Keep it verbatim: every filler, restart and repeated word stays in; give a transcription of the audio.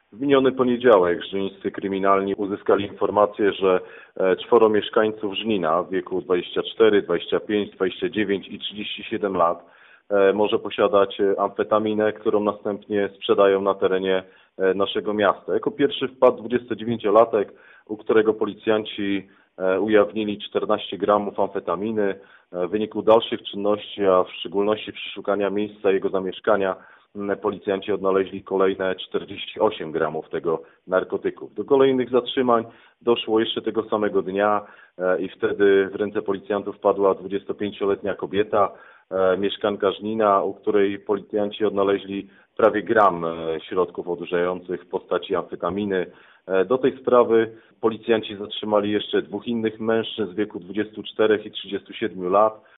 W miniony poniedziałek żnińscy kryminalni uzyskali informację, że czworo mieszkańców Żnina w wieku dwudziestu czterech, dwudziestu pięciu, dwudziestu dziewięciu i trzydziestu siedmiu lat może posiadać amfetaminę, którą następnie sprzedają na terenie naszego miasta. Jako pierwszy wpadł dwudziestodziewięciolatek, u którego policjanci ujawnili czternaście gramów amfetaminy. W wyniku dalszych czynności, a w szczególności przeszukania miejsca jego zamieszkania, policjanci odnaleźli kolejne czterdzieści osiem gramów tego narkotyków. Do kolejnych zatrzymań doszło jeszcze tego samego dnia i wtedy w ręce policjantów wpadła dwudziestopięcioletnia kobieta, mieszkanka Żnina, u której policjanci odnaleźli prawie gram środków odurzających w postaci amfetaminy. Do tej sprawy policjanci zatrzymali jeszcze dwóch innych mężczyzn w wieku dwudziestu czterech i trzydziestu siedmiu lat.